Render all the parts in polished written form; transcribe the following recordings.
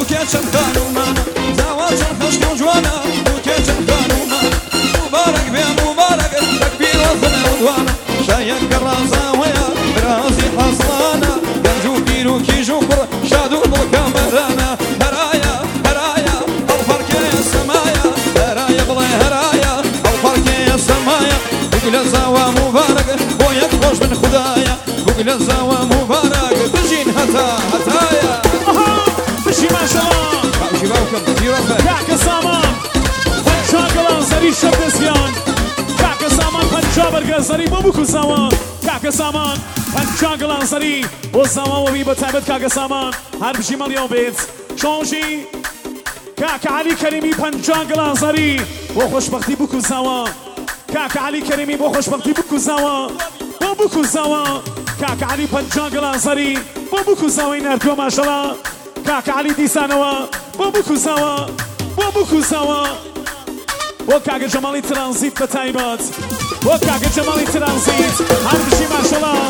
بوكيتشن خانومانا زواجن خشك وجوانا بوكيتشن خانومانا مبارك بيا مبارك تكبير وصنا ودوانا شايك الرازا ويا راسي حصلانا ينجو كيلو كي جوكر شادو ضلكا مرانا هرايا هرايا الفرق يا السمايا هرايا بلا هرايا الفرق يا السمايا بقول الزوا مبارك وياك خوش من خدايا بقول الزوا مبارك تجين هتايا بشي ما شاء الله باشي باوكم يرفع كاك سامان فنشاقلا زري شبدسيان كاك سامان فنشابر زري بابوكو سامان كاك سامان فنشاقلا زري والسامان وبي بتعبد كاك سامان هر بشي مليون بيت شونجي كاك علي كريمي فنشاقلا زري وخوشبختي بوكو سامان كاك علي كريمي وخوشبختي بوكو سامان بابوكو سامان كاك علي فنشاقلا زري بابوكو ساوي نركو ما شاء الله كاك علي ديسانوا بابوكو سوا بابوكو سوا وكاك جمالي ترانزيت بتايبات وكاك جمالي ترانزيت هر بشي ما شاء الله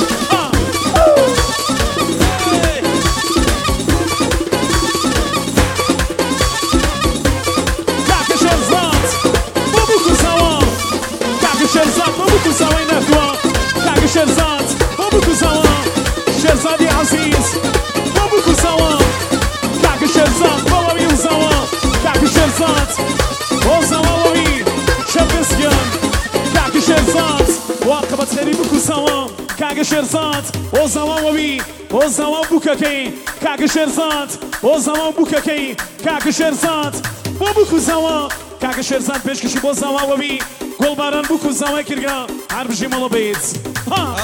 كاك شرزات بابوكو سوا كاك شرزات بابوكو سوا ينكوا كاك شرزات بابوكو سوا شرزادي عزيز بابوكو سوا كاك شرزات بابوي وزوا كاك شرزات وزواوي شبسكن كاك شرزات واقبت خيري بوكو سوا كاك شرزات وزواوي وزوا بوكاكي كاك شرزات وزوا بوكاكي كاك شرزات بابوكو سوا كاك شرزات بيشكشي بوزواوي قول باران بوكو سوا كرقا عربجي مالا بيت ها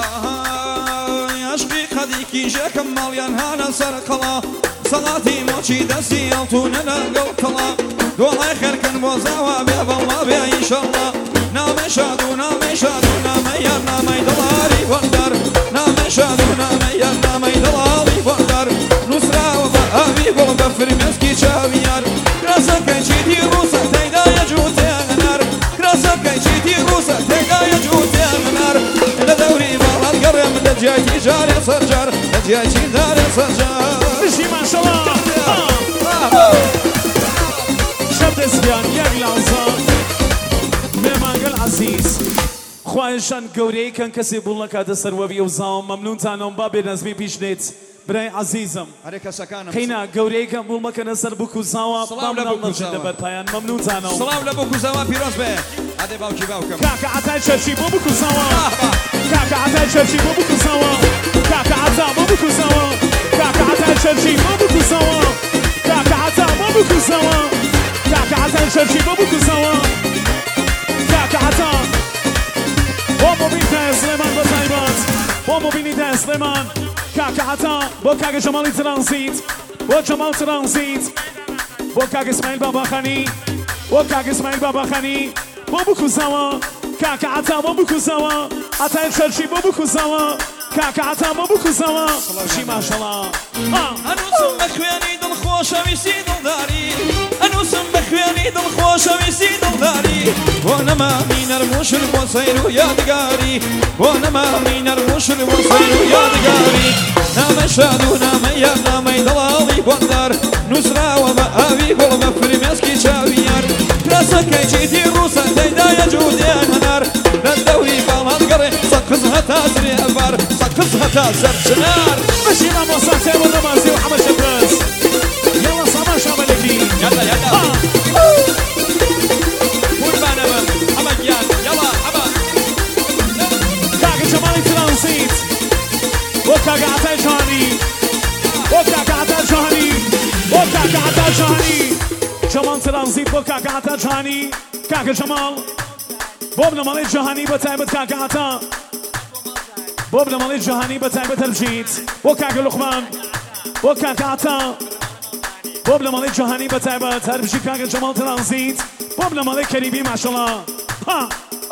عشقي خديكي جاك ماليان هانا سرقلا صلاتي موشي دسي يلطونا لقلقلا دوالي خير كان بوزاوا بيب الله بيا إن شاء الله نامي شادو نامي شادو نامي يا نامي دلالي وندر نامي شادو نامي يا نامي دلالي وندر نصرا وبأبي قلب فرمسكي شابيار كراسا كيشي دي روسا تيدا يجوت يغنر كراسا كيشي دي روسا تيدا يجوت يغنر لدوري بالان قرم لجايتي جاري سرجار لجايتي داري سرجار بشي ما شاء الله شبدسيان يغلازان ميمانقل عزيز خواهشان قوري كان كسي بولنا كادا سروبي وزاوم ممنون تانم بابي نزمي بيشنيت براي عزيزم خينا قوري كان بولنا كان سربوكو زاوا بامنا نجد بربايان ممنون تانم سلام لبوكو زاوا بيروز بي هذا باوكي باوكم كاكا عطاي شرشي بوبوكو زاوا كاكا عطاي شرشي بوبوكو زاوا كاكا عطا بوبوكو زاوا كاكا عطاي شرشي بوبوكو زاوا كاكا عطا بوبوكو زاوا كاكا عطاي شرشي بوبوكو زاوا كاكا عطا بومو بيتا سليمان بطايبات بومو بينيتا سليمان كاكا عطا بو كاكا جمالي ترانزيت بو جمال ترانزيت بو كاكا اسماعيل بابا خاني بو كاكا اسماعيل بابا خاني بوبوكو زاوا كاكا عطا بوبوكو زاوا عطاي شرشي بوبوكو زاوا كاكا عطا بوبوكو زاوا شي ما شاء الله انوسم بخواني دل خوشا ويسي دلداري انوسم بخواني دل خوشا ويسي دلداري وانا ما من المشر وصير يادقاري وانا ما من المشر وصير يادقاري نام شادو نام يا نام دلالي بندر نسرا ومأبي قلب فرمسكي شاويار كراسا كيجي روسا تيدا يجود يا نار للدوري بالان قري سقزها تاسري أبار سقزها تاسر شنار ماشي ما وصلت والرمازي وحمد شبراز يلا صباح شاملكي يلا يلا قول معنا حمد يلا حمد كاكا جمالي ترانزيت وكاكا عطاي جهاني وكاكا عطاي جهاني وكاكا عطاي جهاني جمال ترانزيت وكاكا عطاي جهاني كاكا جمال بوبنا مالي جهاني بتعبت كاكا عطا بوبنا مالي جهاني بتعبت الجيت وكاكا لقمان وكاكا عطا بوبنا مالي جهاني بتعبت هربشي كاكا جمال ترانزيت بوبنا مالي كريمي ما شاء الله ها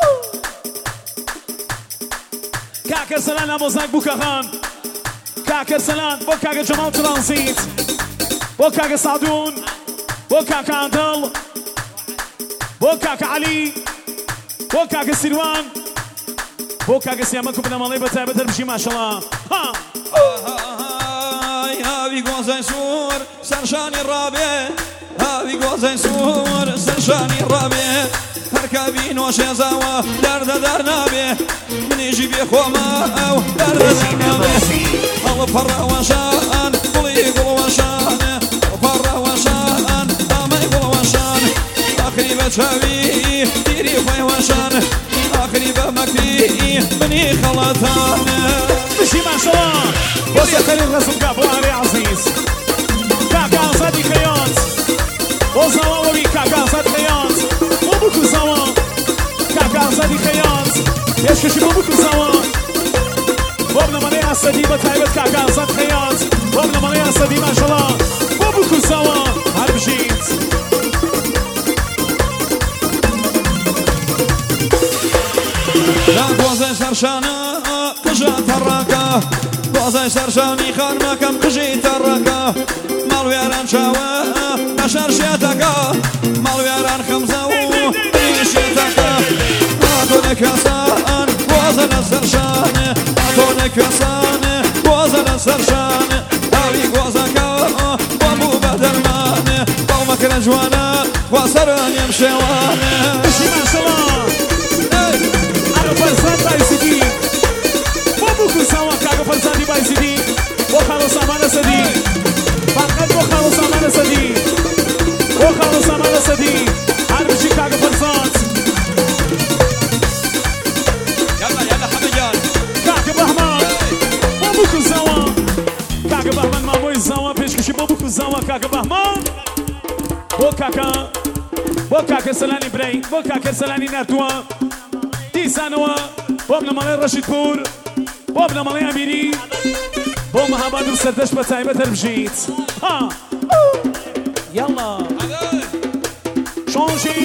كاكا سلان ابوزاك بوكا خان كاكا سلان وكاكا جمال ترانزيت وكاكا سعدون وكاكا عدل وكاكا علي وكاكا سيروان وكاكا سيامكو بنا مالي بتعبت هربشي ما شاء الله ها هاي هاي غوزاي سور سرشان گوازەی سوور سەرشانی ڕابێ هەرکە بینۆشێ زاوە دەردە دەرنابێ منیژی بێخۆمە ئەو دەردە دەرنابێ هەڵە پەڕەوەشان گوڵی گوڵوەشانە پەڕەوەشان ئامەی گوڵوەشان ئاخری بە چاوی دیری خۆی وەشان ئاخری بە مەکری منی خەڵەتانە مشي ما شاء الله بص يا خليل غصب كابو علي عزيز كاكا صدي خياط وزوا وبي كاكا صدي خياط وبكو زوا كاكا صدي خياط ايش كشي وبكو زوا وابن مالي عصدي بتايبت كاكا صدي خياط وابن مالي عصدي ما شاء الله وبكو زوا عرب جيت لا گوازەی سەرشانە قژە تەڕاکە گوازەی سەرشانی خانمەکەم قژی تەڕەکە ماڵوێران چاوە نەشەر شێتەکە ماڵوێران خەمزە و شێتەکە هاتۆنە کەسان گوازە لە سەرشانە هاتۆنە کەسانە گوازە لە سەرشانە ئاوی گوازەکە بۆمبوو بە دەرمانە قەومەکرە جوانە واسەرانیم شێوانە مشي ما شاء الله فرزان بايزيدي وابوكو سوا كاكا فرزان دي بايزيدي وخالو سامان سدي فقط وخالو سامان سدي وخالو سامان سدي عربشي كاكا فرزان يلا حمجان كاكا بهمان وابوكو سوا كاكا بهمان ماموي سوا بيشكشي وابوكو سوا كاكا بهمان وكاكا سلاني بري وكاكا سلاني ناتوا سنوة بابنا مالي رشيد بور بابنا مالي أميري بوم هبادو سردش بتايبة تربجيت ها يلا شونجي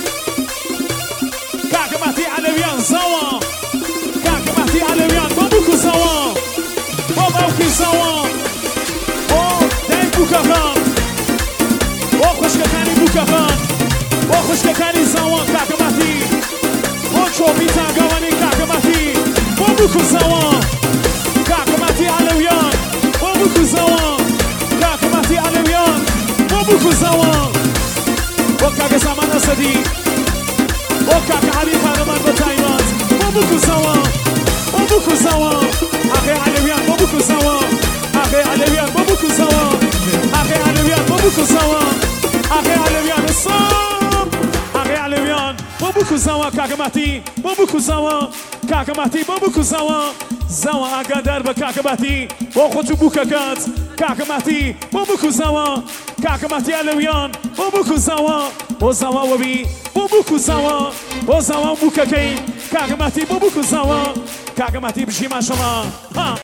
كاكا مهدي علويان زوا كاكا مهدي علويان بابوكو زوا بابوكي زوا دايك بوكافان وخشككاني بوكافان وخشككاني زوا كاكا مهدي شوفيتا قواني كاكا ماتي وابوكو سوا كاكا ماتي علويان وابوكو سوا كاكا ماتي علويان وابوكو سوا وكاكا سامان أسدي وكاكا علي فارمان بتايمات وابوكو سوا وابوكو سوا أخي علويان وابوكو سوا أخي علويان وابوكو سوا أخي علويان وابوكو سوا أخي علويان الصام أخي علويان وابوكو زوا كاكا مهدي وابوكو زوا كاكا مهدي وابوكو زوا زوا أقدر بكاكا مهدي وخوتو بوكاكات كاكا مهدي وابوكو زوا كاكا مهدي علويان وابوكو زوا وزوا وبي وابوكو زوا وزوا بوكاكي كاكا مهدي وابوكو زوا كاكا مهدي بشي ما شاء الله